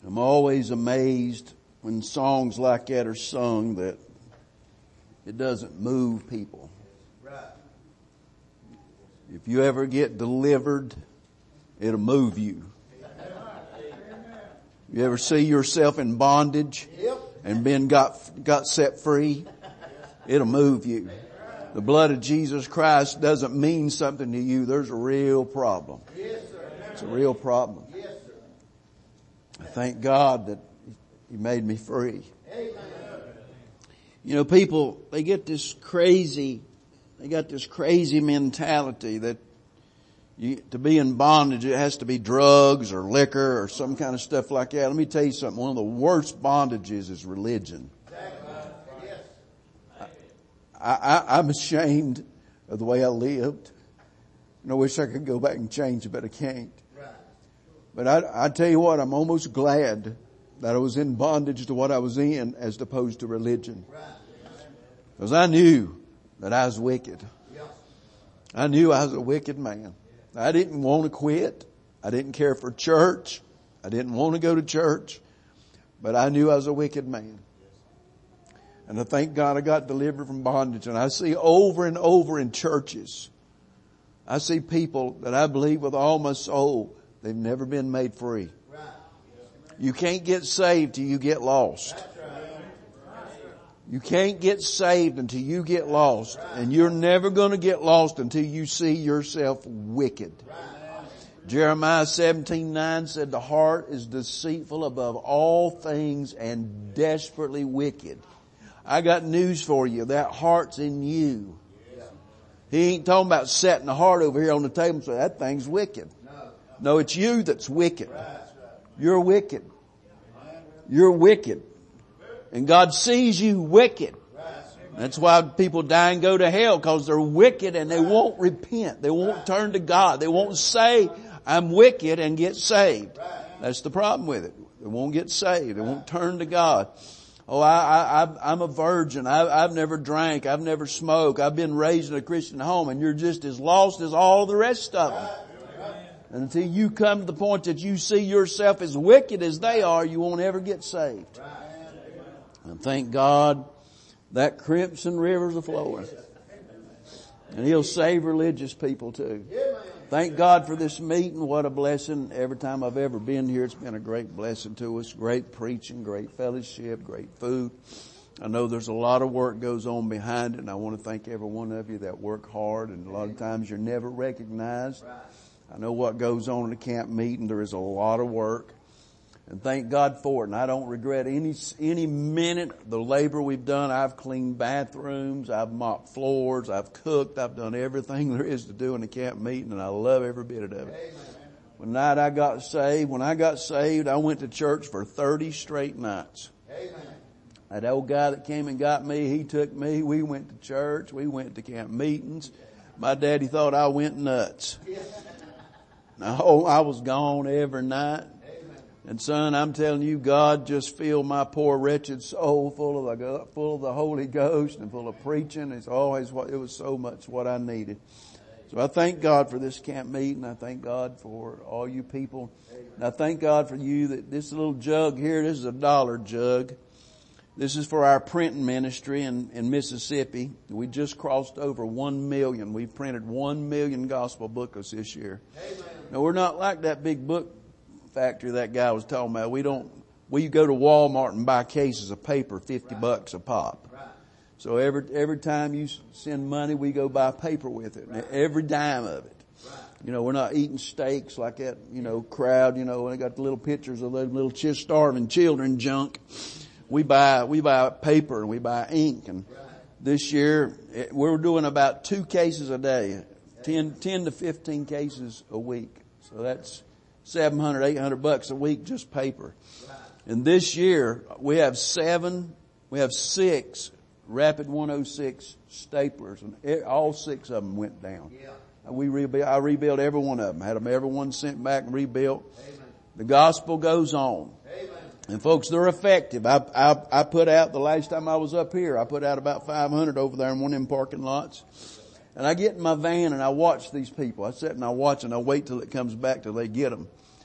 I'm always amazed when songs like that are sung that it doesn't move people. If you ever get delivered, it'll move you. You ever see yourself in bondage and got set free? It'll move you. The blood of Jesus Christ doesn't mean something to you. There's a real problem. It's a real problem. I thank God that He made me free. You know, people, they got this crazy mentality that to be in bondage, it has to be drugs or liquor or some kind of stuff like that. Let me tell you something. One of the worst bondages is religion. I'm ashamed of the way I lived. And I wish I could go back and change it, but I can't. But I tell you what, I'm almost glad that I was in bondage to what I was in as opposed to religion. Because I knew that I was wicked. I knew I was a wicked man. I didn't want to quit. I didn't care for church. I didn't want to go to church. But I knew I was a wicked man. And I thank God I got delivered from bondage. And I see over and over in churches, I see people that I believe with all my soul, they've never been made free. You can't get saved till you get lost. You can't get saved until you get lost. And you're never going to get lost until you see yourself wicked. Jeremiah 17:9 said, the heart is deceitful above all things and desperately wicked. I got news for you. That heart's in you. He ain't talking about setting the heart over here on the table and saying, that thing's wicked. No, it's you that's wicked. You're wicked. You're wicked. And God sees you wicked. That's why people die and go to hell, because they're wicked and they won't repent. They won't turn to God. They won't say, I'm wicked, and get saved. That's the problem with it. They won't get saved. They won't turn to God. Oh, I'm a virgin. I've never drank. I've never smoked. I've been raised in a Christian home, and you're just as lost as all the rest of them. And until you come to the point that you see yourself as wicked as they are, you won't ever get saved. And thank God that crimson river's a-flowing. And He'll save religious people too. Thank God for this meeting. What a blessing. Every time I've ever been here, it's been a great blessing to us. Great preaching, great fellowship, great food. I know there's a lot of work goes on behind it, and I want to thank every one of you that work hard, and a lot of times you're never recognized. I know what goes on in a camp meeting. There is a lot of work. And thank God for it. And I don't regret any minute the labor we've done. I've cleaned bathrooms. I've mopped floors. I've cooked. I've done everything there is to do in the camp meeting. And I love every bit of it. Amen. When I got saved, I went to church for 30 straight nights. Amen. That old guy that came and got me, he took me. We went to church. We went to camp meetings. My daddy thought I went nuts. No, I was gone every night. And son, I'm telling you, God just filled my poor wretched soul full of the Holy Ghost and full of preaching. It was so much what I needed. So I thank God for this camp meeting. I thank God for all you people. And I thank God for you that this little jug here, this is a $1 jug. This is for our printing ministry in Mississippi. We just crossed over 1 million. We've printed 1 million gospel booklets this year. Amen. Now we're not like that big book factory that guy was talking about. We go to Walmart and buy cases of paper, $50 a pop. So every time you send money, we go buy paper with it. Every dime of it. You know, we're not eating steaks like that, crowd, when they got the little pictures of those little starving children junk. We buy paper and we buy ink. And this year, we're doing about 2 cases a day, 10 to 15 cases a week. So that's $700, $800 a week, just paper. And this year, we have 6 Rapid 106 staplers, and all 6 of them went down. I rebuilt every one of them. Had them every one sent back and rebuilt. The gospel goes on. And folks, they're effective. I put out, the last time I was up here, I put out about 500 over there in one of them parking lots. And I get in my van and I watch these people. I sit and I watch and I wait till it comes back till they get them.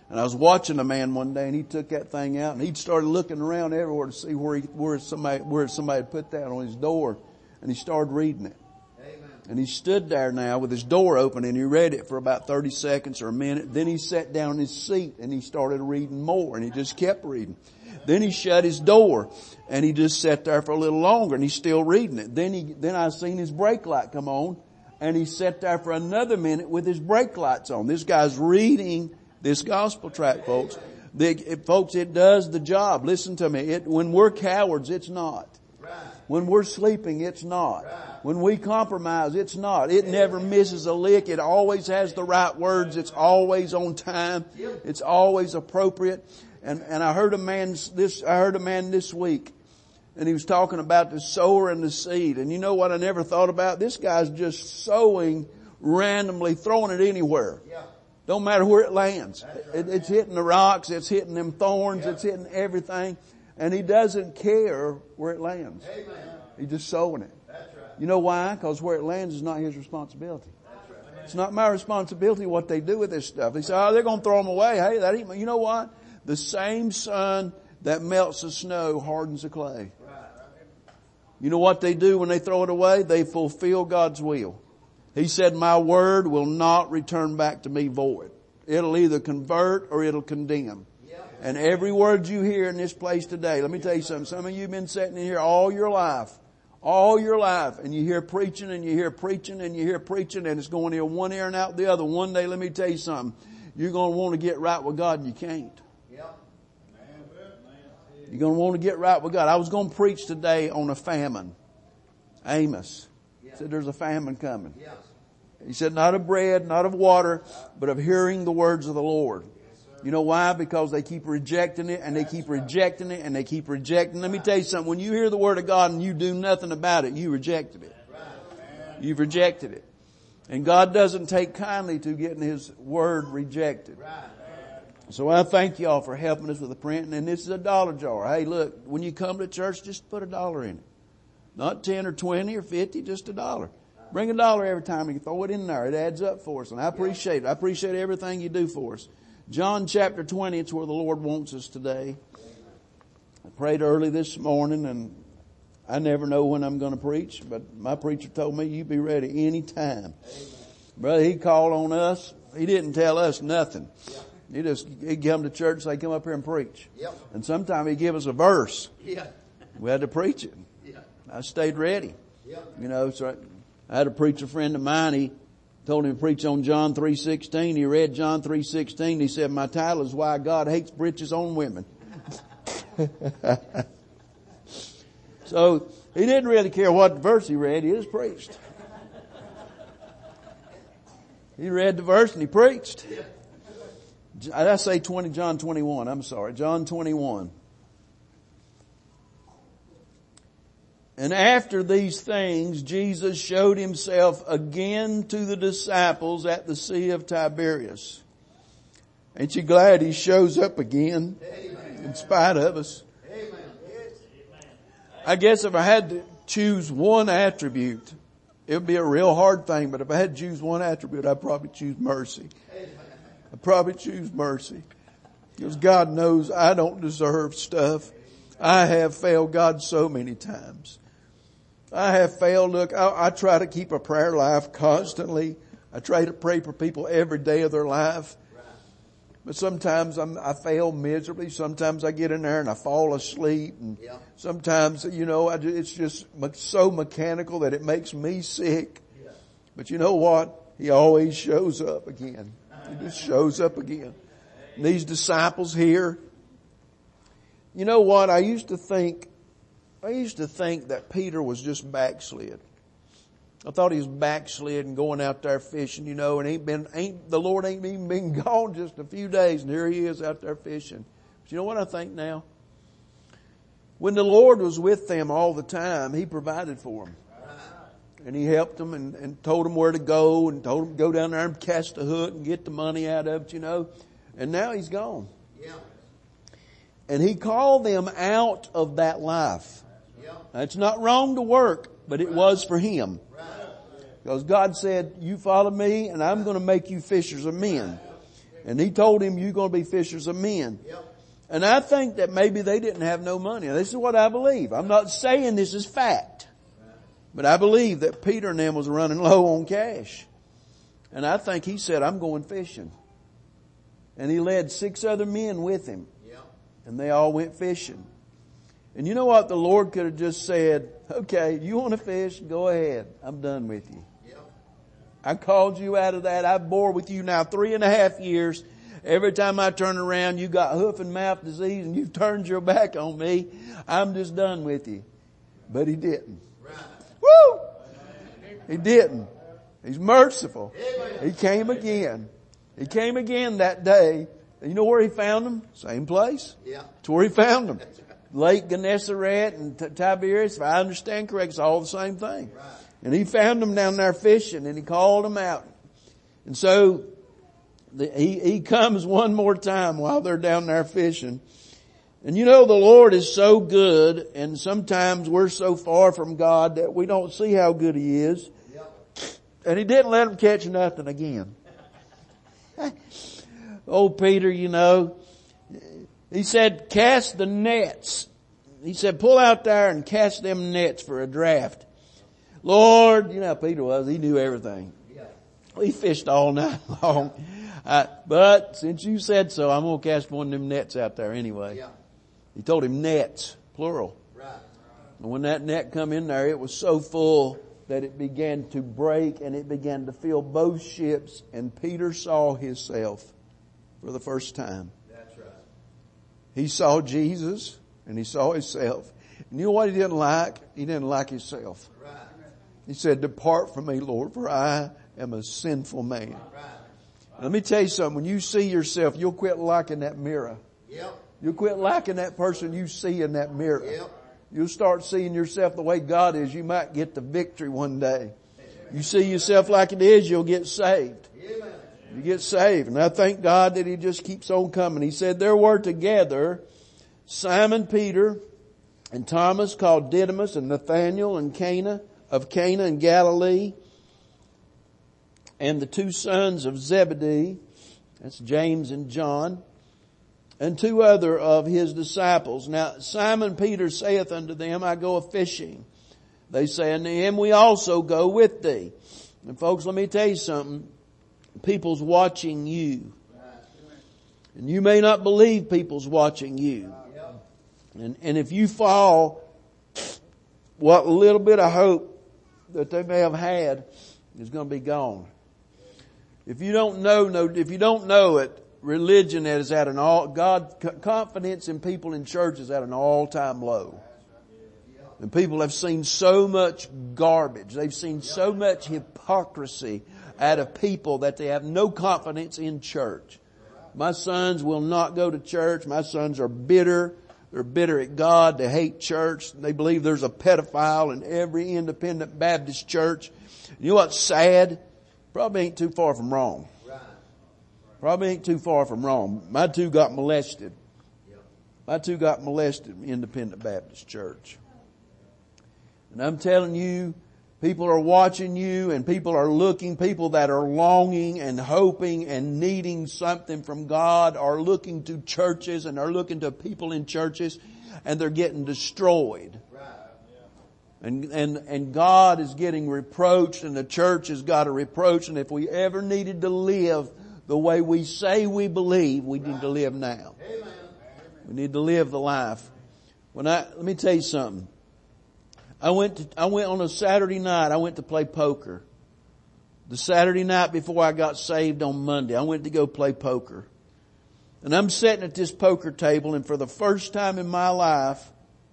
And I was watching a man one day, and he took that thing out, and he started looking around everywhere to see where somebody had put that on his door, and he started reading it. Amen. And he stood there now with his door open, and he read it for about 30 seconds or a minute. Then he sat down in his seat, and he started reading more, and he just kept reading. Then he shut his door, and he just sat there for a little longer, and he's still reading it. Then I seen his brake light come on, and he sat there for another minute with his brake lights on. This guy's reading this gospel tract, folks. Folks, it does the job. Listen to me. When we're cowards, it's not. When we're sleeping, it's not. When we compromise, it's not. It never misses a lick. It always has the right words. It's always on time. It's always appropriate. And I heard a man this week, and he was talking about the sower and the seed. And you know what I never thought about? This guy's just sowing randomly, throwing it anywhere. Don't matter where it lands. It's hitting the rocks. It's hitting them thorns. It's hitting everything. And he doesn't care where it lands. He's just sowing it. You know why? Because where it lands is not his responsibility. It's not my responsibility what they do with this stuff. They say, oh, they're going to throw them away. Hey, that ain't, you know what? The same sun that melts the snow hardens the clay. You know what they do when they throw it away? They fulfill God's will. He said, my word will not return back to me void. It'll either convert or it'll condemn. And every word you hear in this place today, let me tell you something. Some of you have been sitting in here all your life, and you hear preaching and you hear preaching and you hear preaching, and it's going in one ear and out the other. One day, let me tell you something. You're going to want to get right with God, and you can't. You're going to want to get right with God. I was going to preach today on a famine. Amos said there's a famine coming. He said not of bread, not of water, but of hearing the words of the Lord. You know why? Because they keep rejecting it, and they keep rejecting it, and they keep rejecting. Let me tell you something. When you hear the word of God and you do nothing about it, you rejected it. You've rejected it. And God doesn't take kindly to getting His word rejected. So I thank y'all for helping us with the printing. And this is a dollar jar. Hey, look, when you come to church, just put $1 in it. Not 10 or 20 or 50, just $1. Bring $1 every time and you throw it in there. It adds up for us. And I appreciate it. I appreciate everything you do for us. John chapter 20, it's where the Lord wants us today. I prayed early this morning, and I never know when I'm going to preach, but my preacher told me, you be ready any time. Brother, he called on us. He didn't tell us nothing. He'd come to church and say, come up here and preach. And sometimes he'd give us a verse. We had to preach it. I stayed ready. You know, so I had a preacher friend of mine. He told him to preach on John 3:16. He read John 3:16. He said, my title is Why God Hates Britches on Women. So he didn't really care what verse he read. He just preached. He read the verse and he preached. I say John 21. I'm sorry. John 21. And after these things, Jesus showed Himself again to the disciples at the Sea of Tiberias. Ain't you glad He shows up again? Amen. In spite of us? Amen. I guess if I had to choose one attribute, it would be a real hard thing, but if I had to choose one attribute, I'd probably choose mercy. I'd probably choose mercy. Because God knows I don't deserve stuff. I have failed God so many times. I have failed. Look, I try to keep a prayer life constantly. I try to pray for people every day of their life. But sometimes I fail miserably. Sometimes I get in there and I fall asleep. And sometimes, you know, it's just so mechanical that it makes me sick. But you know what? He always shows up again. He just shows up again. And these disciples here, you know what? I used to think that Peter was just backslid. I thought he was backslid and going out there fishing, you know, and the Lord ain't even been gone just a few days, and here he is out there fishing. But you know what I think now? When the Lord was with them all the time, He provided for them. And He helped them and told them where to go and told them to go down there and cast the hook and get the money out of it, you know. And now He's gone. And He called them out of that life. Now, it's not wrong to work, but it was for Him. Because God said, you follow me and I'm going to make you fishers of men. And He told him, you're going to be fishers of men. And I think that maybe they didn't have no money. This is what I believe. I'm not saying this is fact. But I believe that Peter and them was running low on cash. And I think he said, I'm going fishing. And he led 6 other men with him. And they all went fishing. And you know what? The Lord could have just said, okay, you want to fish? Go ahead. I'm done with you. I called you out of that. I've bore with you now 3.5 years. Every time I turn around, you got hoof and mouth disease and you've turned your back on me. I'm just done with you. But He didn't. Woo! He didn't. He's merciful. He came again. He came again that day. You know where He found them? Same place. It's where He found them. Lake Gennesaret and Tiberias. If I understand correct, it's all the same thing. And He found them down there fishing and He called them out. And so he comes one more time while they're down there fishing. And you know, the Lord is so good, and sometimes we're so far from God that we don't see how good He is. And He didn't let them catch nothing again. Old Peter, you know, he said, cast the nets. He said, pull out there and cast them nets for a draft. Lord, you know how Peter was. He knew everything. He fished all night long. But since you said so, I'm going to cast one of them nets out there anyway. He told him nets, plural. And when that net come in there, it was so full that it began to break and it began to fill both ships. And Peter saw himself for the first time. That's right. He saw Jesus and he saw himself. And you know what he didn't like? He didn't like himself. Right. He said, depart from me, Lord, for I am a sinful man. Right. Let me tell you something. When you see yourself, you'll quit liking that mirror. You'll quit liking that person you see in that mirror. You'll start seeing yourself the way God is. You might get the victory one day. You see yourself like it is, you'll get saved. You get saved. And I thank God that He just keeps on coming. He said there were together Simon Peter and Thomas called Didymus and Nathanael and Cana in Galilee, and the 2 sons of Zebedee, that's James and John, and 2 other of His disciples. Now Simon Peter saith unto them, I go a-fishing. They say unto Him, we also go with thee. And folks, let me tell you something. People's watching you. And you may not believe people's watching you. And if you fall, what little bit of hope that they may have had is going to be gone. If you don't know it, religion is at confidence in people in church is at an all-time low. And people have seen so much garbage. They've seen so much hypocrisy out of people that they have no confidence in church. My sons will not go to church. My sons are bitter. They're bitter at God. They hate church. They believe there's a pedophile in every independent Baptist church. You know what's sad? Probably ain't too far from wrong. Probably ain't too far from wrong. My 2 got molested. My 2 got molested in Independent Baptist Church. And I'm telling you, people are watching you and people are looking, people that are longing and hoping and needing something from God are looking to churches and are looking to people in churches and they're getting destroyed. And God is getting reproached and the church has got a reproach, and if we ever needed to live the way we say we believe, we need to live now. We need to live the life. Let me tell you something. I went on a Saturday night, I went to play poker. The Saturday night before I got saved on Monday, I went to go play poker. And I'm sitting at this poker table, and for the first time in my life,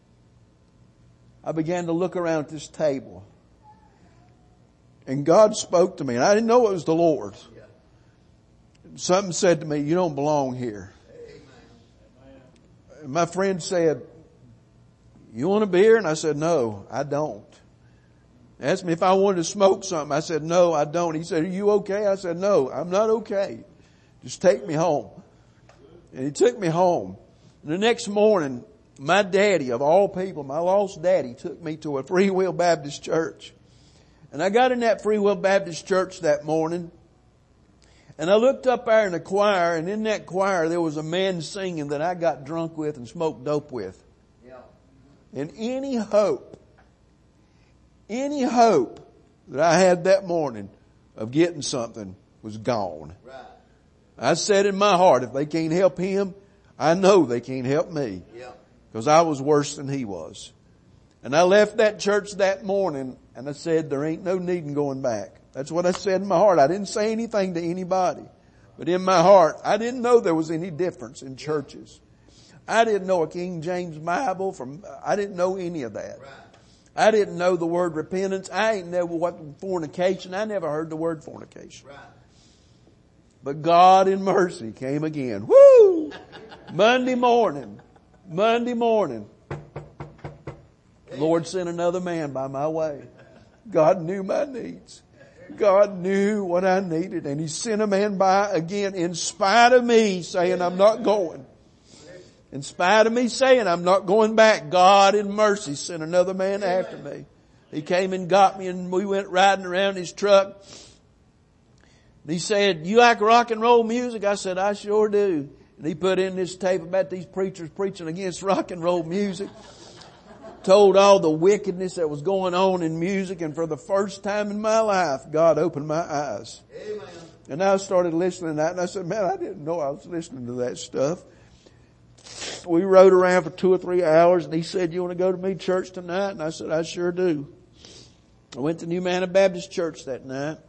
I began to look around at this table. And God spoke to me, and I didn't know it was the Lord. Something said to me, you don't belong here. And my friend said, you want a beer? And I said, no, I don't. He asked me if I wanted to smoke something. I said, no, I don't. He said, are you okay? I said, no, I'm not okay. Just take me home. And he took me home. And the next morning, my daddy, of all people, my lost daddy, took me to a Free Will Baptist church. And I got in that Free Will Baptist church that morning. And I looked up there in the choir, and in that choir there was a man singing that I got drunk with and smoked dope with. Yeah. And any hope that I had that morning of getting something was gone. Right. I said in my heart, if they can't help him, I know they can't help me. Yeah. Because I was worse than he was. And I left that church that morning and I said, there ain't no need in going back. That's what I said in my heart. I didn't say anything to anybody. But in my heart, I didn't know there was any difference in churches. I didn't know a King James Bible I didn't know any of that. I didn't know the word repentance. I ain't know what fornication. I never heard the word fornication. But God in mercy came again. Woo! Monday morning. The Lord sent another man by my way. God knew my needs. God knew what I needed, and He sent a man by again in spite of me saying I'm not going. In spite of me saying I'm not going back, God in mercy sent another man after me. He came and got me, and we went riding around his truck. And he said, you like rock and roll music? I said, I sure do. And he put in this tape about these preachers preaching against rock and roll music. Told all the wickedness that was going on in music, and for the first time in my life, God opened my eyes. Amen. And I started listening to that, and I said, man, I didn't know I was listening to that stuff. We rode around for 2 or 3 hours, and he said, you want to go to me church tonight? And I said, I sure do. I went to New Manor Baptist Church that night.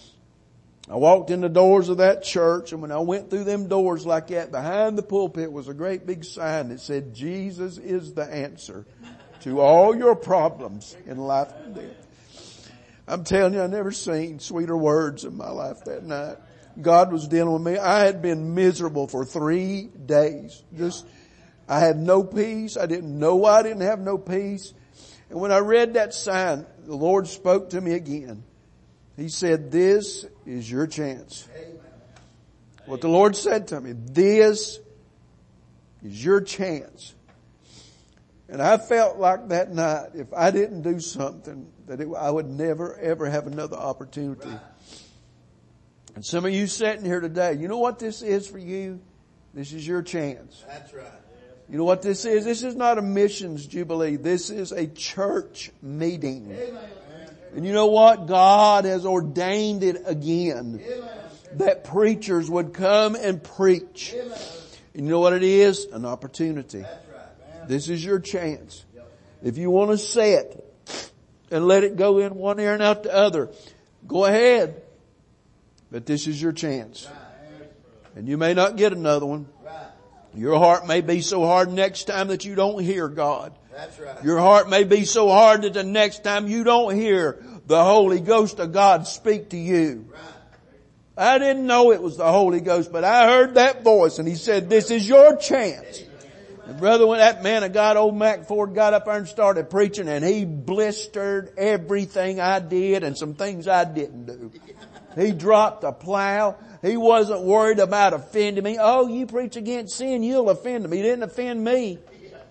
I walked in the doors of that church, and when I went through them doors like that, behind the pulpit was a great big sign that said, Jesus is the answer to all your problems in life and death. I'm telling you, I never seen sweeter words in my life that night. God was dealing with me. I had been miserable for 3 days. I had no peace. I didn't know why I didn't have no peace. And when I read that sign, the Lord spoke to me again. He said, this is your chance. What the Lord said to me, this is your chance. And I felt like that night, if I didn't do something, I would never ever have another opportunity. Right. And some of you sitting here today, you know what this is for you? This is your chance. That's right. You know what this is? This is not a missions jubilee. This is a church meeting. Amen. And you know what? God has ordained it again. Amen. That preachers would come and preach. Amen. And you know what it is? An opportunity. This is your chance. If you want to say it and let it go in one ear and out the other, go ahead. But this is your chance. And you may not get another one. Your heart may be so hard next time that you don't hear God. Your heart may be so hard that the next time you don't hear the Holy Ghost of God speak to you. I didn't know it was the Holy Ghost, but I heard that voice and He said, this is your chance. And brother, when that man of God, old Mac Ford, got up there and started preaching, and he blistered everything I did and some things I didn't do. He dropped a plow. He wasn't worried about offending me. Oh, you preach against sin, you'll offend me. He didn't offend me.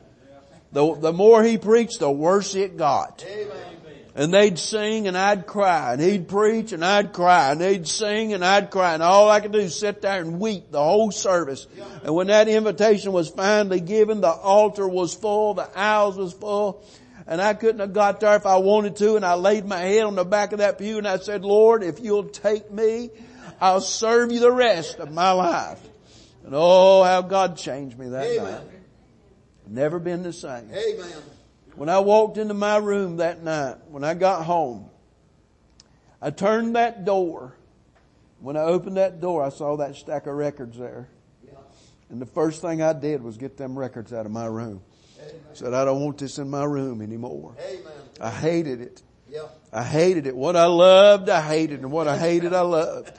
The more he preached, the worse it got. And they'd sing and I'd cry, and he'd preach and I'd cry, and they'd sing and I'd cry, and all I could do is sit there and weep the whole service. And when that invitation was finally given, the altar was full, the aisles was full, and I couldn't have got there if I wanted to, and I laid my head on the back of that pew and I said, Lord, if you'll take me, I'll serve you the rest of my life. And oh, how God changed me that night. Never been the same. Amen. When I walked into my room that night, when I got home, I turned that door. When I opened that door, I saw that stack of records there. And the first thing I did was get them records out of my room. I said, I don't want this in my room anymore. I hated it. I hated it. What I loved, I hated. And what I hated, I loved.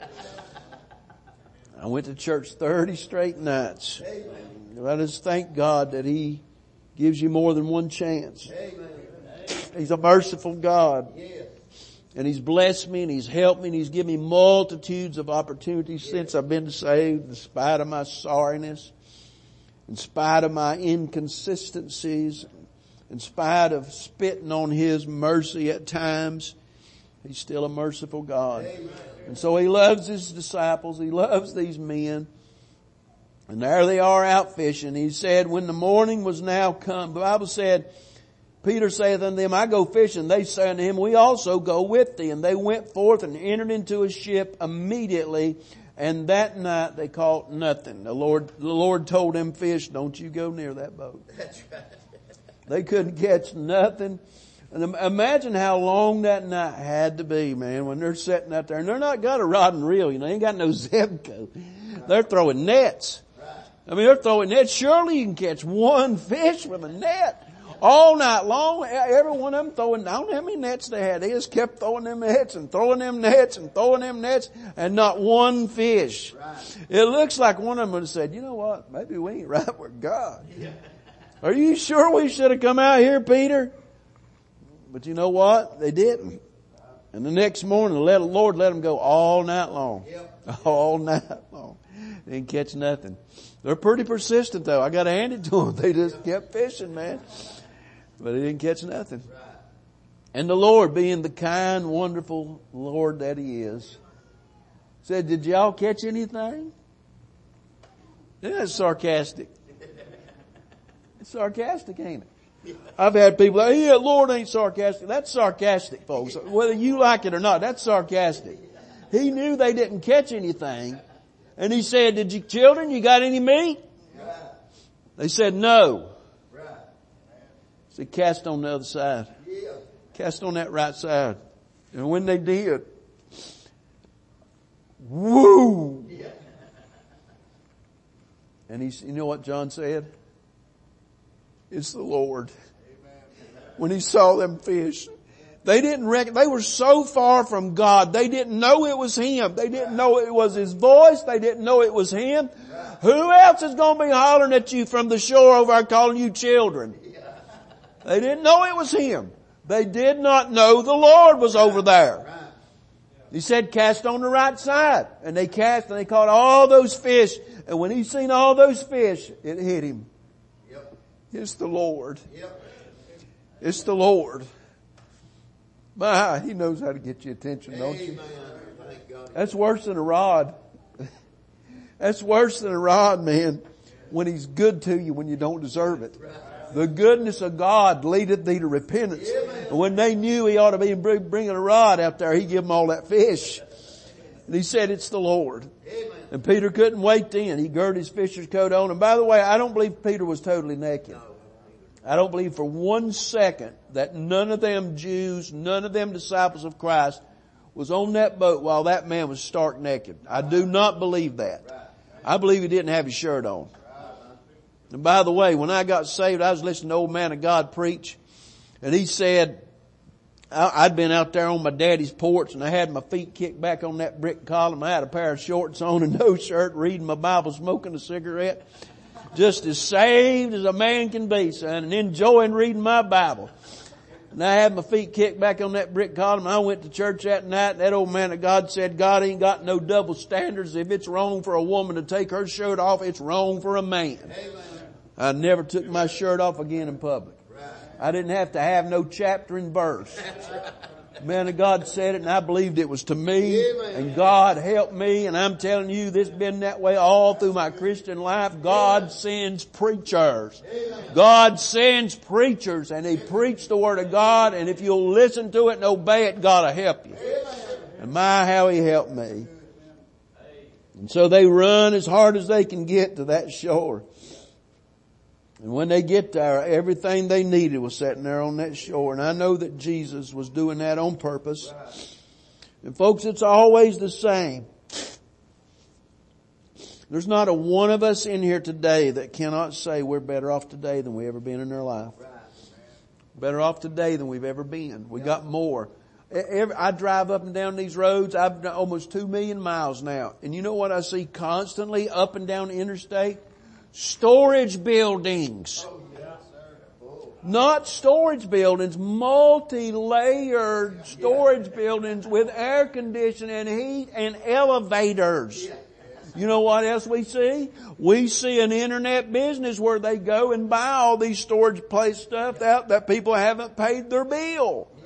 I went to church 30 straight nights. I just thank God that He gives you more than one chance. Amen. He's a merciful God. Yes. And He's blessed me and He's helped me and He's given me multitudes of opportunities since I've been saved, in spite of my sorriness, in spite of my inconsistencies, in spite of spitting on His mercy at times. He's still a merciful God. Amen. And so he loves his disciples. He loves these men. And there they are out fishing. He said, when the morning was now come, the Bible said, Peter saith unto them, I go fishing. They say unto him, we also go with thee. And they went forth and entered into a ship immediately. And that night they caught nothing. The Lord told them, fish, don't you go near that boat. That's right. They couldn't catch nothing. And imagine how long that night had to be, man, when they're sitting out there. And they're not got a rod and reel, they ain't got no Zebco. They're throwing nets. I mean, they're throwing nets. Surely you can catch one fish with a net. All night long, every one of them throwing, I don't know how many nets they had. They just kept throwing them nets and throwing them nets and throwing them nets and not one fish. Right. It looks like one of them would have said, you know what, maybe we ain't right with God. Yeah. Are you sure we should have come out here, Peter? But you know what? They didn't. And the next morning, the Lord let them go all night long. Yep. All night long. They didn't catch nothing. They're pretty persistent though. I got to hand it to them. They just kept fishing, man. But he didn't catch nothing. And the Lord, being the kind, wonderful Lord that He is, said, did y'all catch anything? That's sarcastic. It's sarcastic, ain't it? I've had people like, yeah, Lord ain't sarcastic. That's sarcastic, folks. Whether you like it or not, that's sarcastic. He knew they didn't catch anything. And He said, did you children, you got any meat? They said, no. So cast on the other side. Cast on that right side. And when they did, woo! And you know what John said? It's the Lord. When he saw them fish, they didn't reckon, they were so far from God, they didn't know it was Him. They didn't know it was His voice. They didn't know it was Him. Who else is going to be hollering at you from the shore over there calling you children? They didn't know it was Him. They did not know the Lord was over there. He said, cast on the right side. And they cast and they caught all those fish. And when He seen all those fish, it hit him. Yep. It's the Lord. Yep. It's the Lord. My, He knows how to get your attention, don't you? That's worse than a rod. That's worse than a rod, man, when He's good to you when you don't deserve it. The goodness of God leadeth thee to repentance. And when they knew He ought to be bringing a rod out there, He gave them all that fish. And He said, it's the Lord. And Peter couldn't wait then. He girded his fisher's coat on. And by the way, I don't believe Peter was totally naked. I don't believe for 1 second that none of them Jews, none of them disciples of Christ was on that boat while that man was stark naked. I do not believe that. I believe he didn't have his shirt on. And by the way, when I got saved, I was listening to old man of God preach, and he said, I'd been out there on my daddy's porch and I had my feet kicked back on that brick column. I had a pair of shorts on and no shirt, reading my Bible, smoking a cigarette. Just as saved as a man can be, son, and enjoying reading my Bible. And I had my feet kicked back on that brick column. I went to church that night, and that old man of God said, God ain't got no double standards. If it's wrong for a woman to take her shirt off, it's wrong for a man. Amen. I never took my shirt off again in public. I didn't have to have no chapter and verse. Man of God said it, and I believed it was to me. And God helped me, and I'm telling you, this has been that way all through my Christian life. God sends preachers. God sends preachers, and they preach the Word of God, and if you'll listen to it and obey it, God will help you. And my, how He helped me. And so they run as hard as they can get to that shore. And when they get there, everything they needed was sitting there on that shore. And I know that Jesus was doing that on purpose. And folks, it's always the same. There's not a one of us in here today that cannot say we're better off today than we ever been in our life. Better off today than we've ever been. We got more. I drive up and down these roads. I've done almost 2 million miles now. And you know what I see constantly up and down the interstate? Storage buildings. Not storage buildings, multi-layered storage buildings with air conditioning and heat and elevators. You know what else we see? We see an internet business where they go and buy all these storage place stuff out that people haven't paid their bill.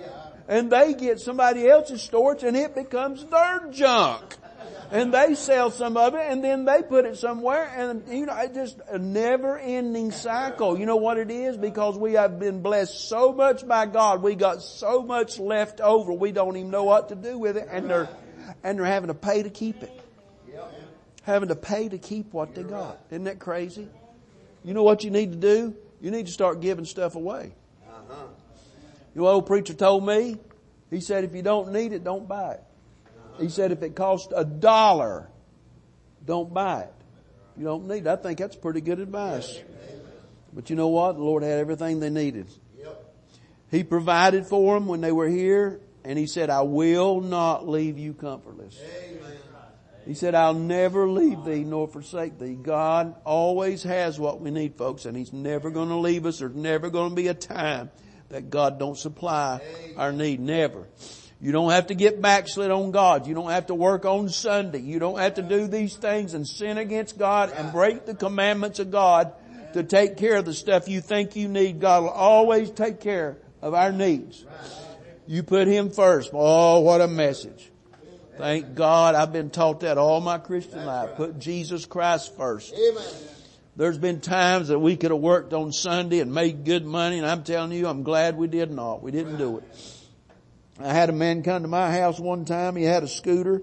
And they get somebody else's storage and it becomes their junk. And they sell some of it and then they put it somewhere and it's just a never ending cycle. You know what it is? Because we have been blessed so much by God. We got so much left over. We don't even know what to do with it and they're having to pay to keep it. Having to pay to keep what they got. Isn't that crazy? You know what you need to do? You need to start giving stuff away. You know what old preacher told me? He said, if you don't need it, don't buy it. He said, if it costs $1, don't buy it. You don't need it. I think that's pretty good advice. But you know what? The Lord had everything they needed. He provided for them when they were here. And He said, I will not leave you comfortless. He said, I'll never leave thee nor forsake thee. God always has what we need, folks. And He's never going to leave us. There's never going to be a time that God don't supply our need. Never. You don't have to get backslid on God. You don't have to work on Sunday. You don't have to do these things and sin against God and break the commandments of God to take care of the stuff you think you need. God will always take care of our needs. You put Him first. Oh, what a message. Thank God I've been taught that all my Christian life. Put Jesus Christ first. There's been times that we could have worked on Sunday and made good money, and I'm telling you, I'm glad we did not. We didn't do it. I had a man come to my house one time. He had a scooter.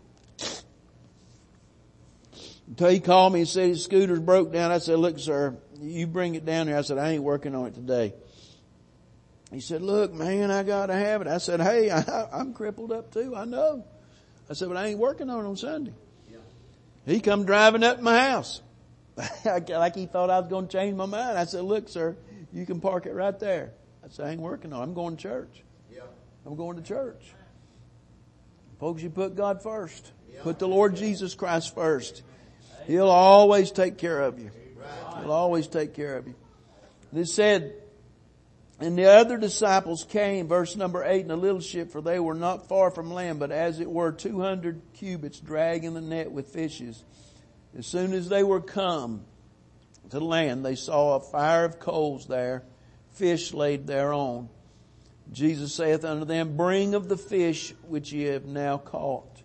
Until he called me and said his scooter's broke down. I said, look, sir, you bring it down here. I said, I ain't working on it today. He said, look, man, I gotta have it. I said, hey, I'm crippled up too. I know. I said, but I ain't working on Sunday. He come driving up to my house. Like he thought I was going to change my mind. I said, look, sir, you can park it right there. I said, I ain't working on it. I'm going to church. I'm going to church. Folks, you put God first. Put the Lord Jesus Christ first. He'll always take care of you. He'll always take care of you. And it said, and the other disciples came, verse number 8, in a little ship, for they were not far from land, but as it were 200 cubits, dragging the net with fishes. As soon as they were come to land, they saw a fire of coals there, fish laid thereon. Jesus saith unto them, bring of the fish which ye have now caught.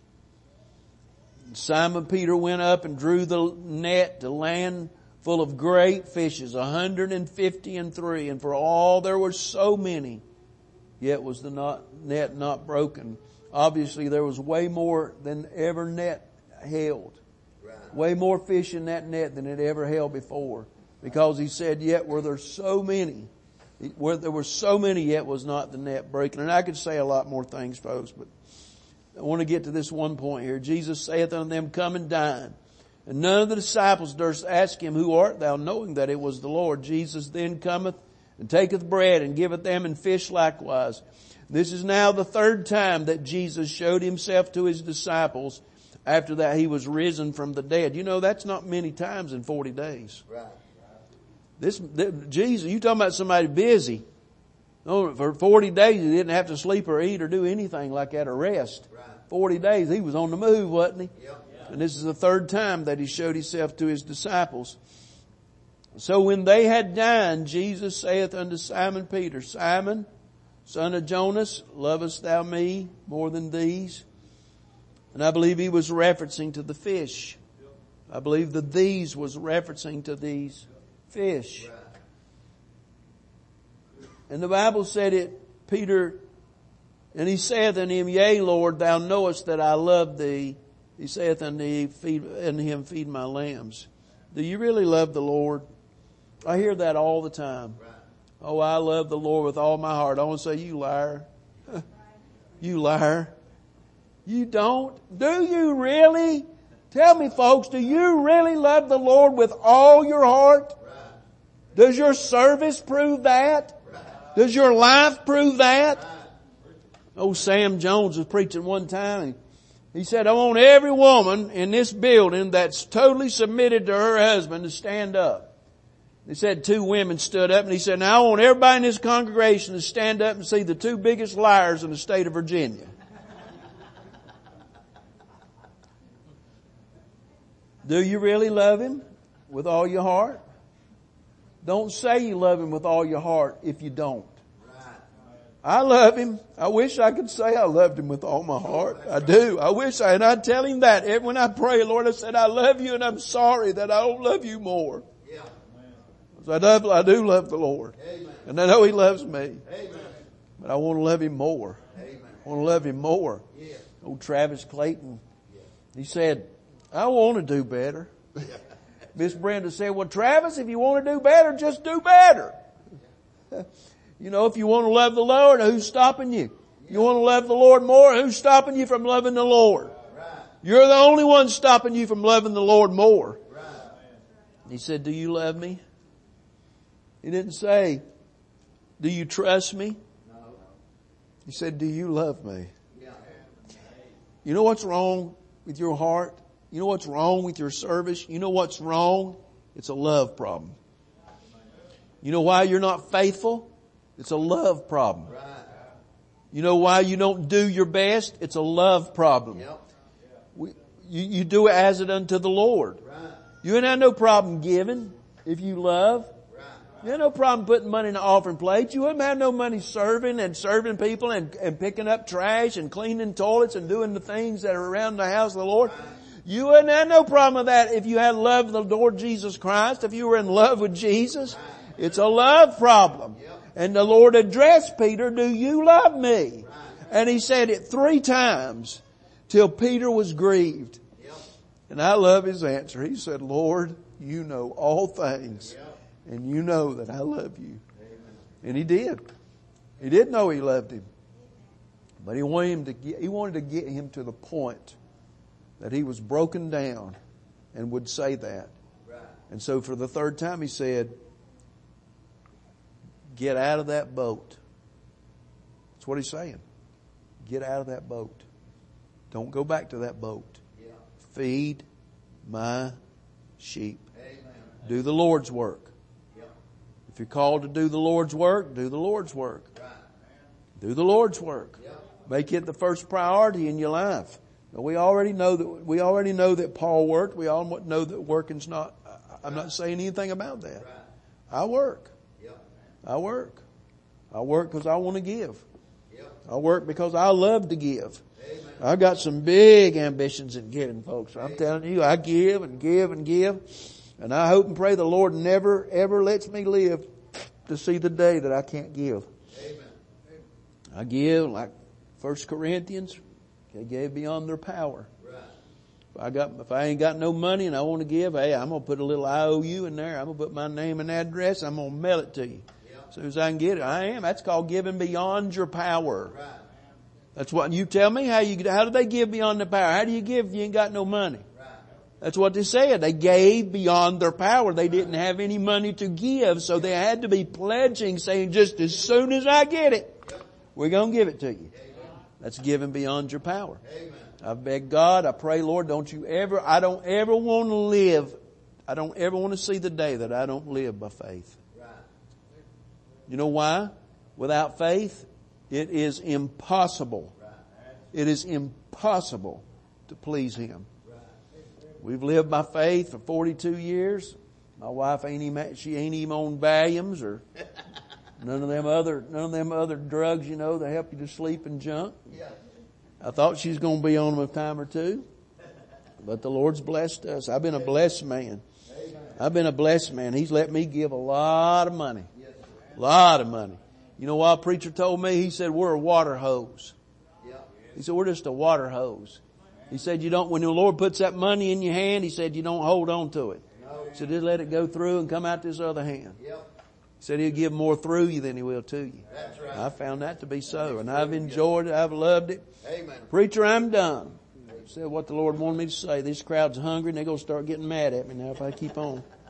Simon Peter went up and drew the net to land full of great fishes, 153. And for all there were so many, yet was the net not broken. Obviously there was way more than ever net held. Way more fish in that net than it ever held before. Because He said, yet were there so many. Where there were so many, yet was not the net breaking. And I could say a lot more things, folks, but I want to get to this one point here. Jesus saith unto them, come and dine. And none of the disciples durst ask Him, who art thou, knowing that it was the Lord. Jesus then cometh and taketh bread and giveth them, and fish likewise. This is now the third time that Jesus showed Himself to His disciples after that He was risen from the dead. You know, that's not many times in 40 days. Right. Jesus, you talking about somebody busy. No, for 40 days He didn't have to sleep or eat or do anything like that or rest. Right. 40 days He was on the move, wasn't He? Yep. And this is the third time that He showed Himself to His disciples. So when they had dined, Jesus saith unto Simon Peter, Simon, son of Jonas, lovest thou me more than these? And I believe He was referencing to the fish. I believe the these was referencing to these fish. And the Bible said it, Peter, and he saith unto him, yea, Lord, thou knowest that I love thee. He saith unto him, feed my lambs. Do you really love the Lord? I hear that all the time. Oh, I love the Lord with all my heart. I want to say, you liar. You liar. You don't? Do you really? Tell me, folks, do you really love the Lord with all your heart? Does your service prove that? Does your life prove that? Oh, Sam Jones was preaching one time and he said, I want every woman in this building that's totally submitted to her husband to stand up. He said 2 women stood up and he said, now I want everybody in this congregation to stand up and see the 2 biggest liars in the state of Virginia. Do you really love Him with all your heart? Don't say you love Him with all your heart if you don't. I love him. I wish I could say I loved him with all my heart. I do. I wish and I tell him that. When I pray, Lord, I said, I love you and I'm sorry that I don't love you more. Yeah. I do love the Lord. Amen. And I know he loves me. Amen. But I want to love him more. Amen. I want to love him more. Yeah. Old Travis Clayton, he said, I want to do better. Miss Brenda said, well, Travis, if you want to do better, just do better. You know, if you want to love the Lord, who's stopping you? You want to love the Lord more, who's stopping you from loving the Lord? You're the only one stopping you from loving the Lord more. He said, do you love me? He didn't say, do you trust me? He said, do you love me? You know what's wrong with your heart? You know what's wrong with your service? You know what's wrong? It's a love problem. You know why you're not faithful? It's a love problem. You know why you don't do your best? It's a love problem. You do it as it unto the Lord. You ain't have no problem giving if you love. You have no problem putting money in the offering plate. You wouldn't have no money serving people and picking up trash and cleaning toilets and doing the things that are around the house of the Lord. You wouldn't have no problem with that if you had love of the Lord Jesus Christ, if you were in love with Jesus. It's a love problem. And the Lord addressed Peter, do you love me? And he said it 3 times till Peter was grieved. And I love his answer. He said, Lord, you know all things. And you know that I love you. And he did. He did know he loved him. But he wanted to get him to the point that he was broken down and would say that. And so for the 3rd time he said, get out of that boat. That's what he's saying. Get out of that boat. Don't go back to that boat. Feed my sheep. Do the Lord's work. If you're called to do the Lord's work, do the Lord's work. Do the Lord's work. Make it the first priority in your life. Now, we already know that Paul worked. We all know that working's not, I'm not saying anything about that. I work. I work. I work because I want to give. I work because I love to give. I've got some big ambitions in giving, folks. I'm telling you, I give and give and give. And I hope and pray the Lord never, ever lets me live to see the day that I can't give. I give like 1 Corinthians. They gave beyond their power. If I ain't got no money and I want to give, hey, I'm going to put a little IOU in there. I'm going to put my name and address. I'm going to mail it to you. As soon as I can get it, I am. That's called giving beyond your power. That's what you tell me. How do they give beyond their power? How do you give if you ain't got no money? That's what they said. They gave beyond their power. They didn't have any money to give, so they had to be pledging, saying, just as soon as I get it, we're going to give it to you. That's giving beyond your power. I beg God, I pray, Lord, I don't ever want to see the day that I don't live by faith. You know why? Without faith, it is impossible. It is impossible to please Him. We've lived by faith for 42 years. My wife ain't even on Valiums or none of them other drugs, you know, that help you to sleep and junk. I thought she was going to be on them a time or two, but the Lord's blessed us. I've been a blessed man. He's let me give a lot of money. A lot of money. You know what a preacher told me? He said, we're a water hose. He said, we're just a water hose. He said, when the Lord puts that money in your hand, He said, you don't hold on to it. He said, just let it go through and come out this other hand. He said He'll give more through you than He will to you. That's right. I found that to be so. And I've enjoyed it. I've loved it. Amen. Preacher, I'm done. I said what the Lord wanted me to say. This crowd's hungry and they're going to start getting mad at me now if I keep on.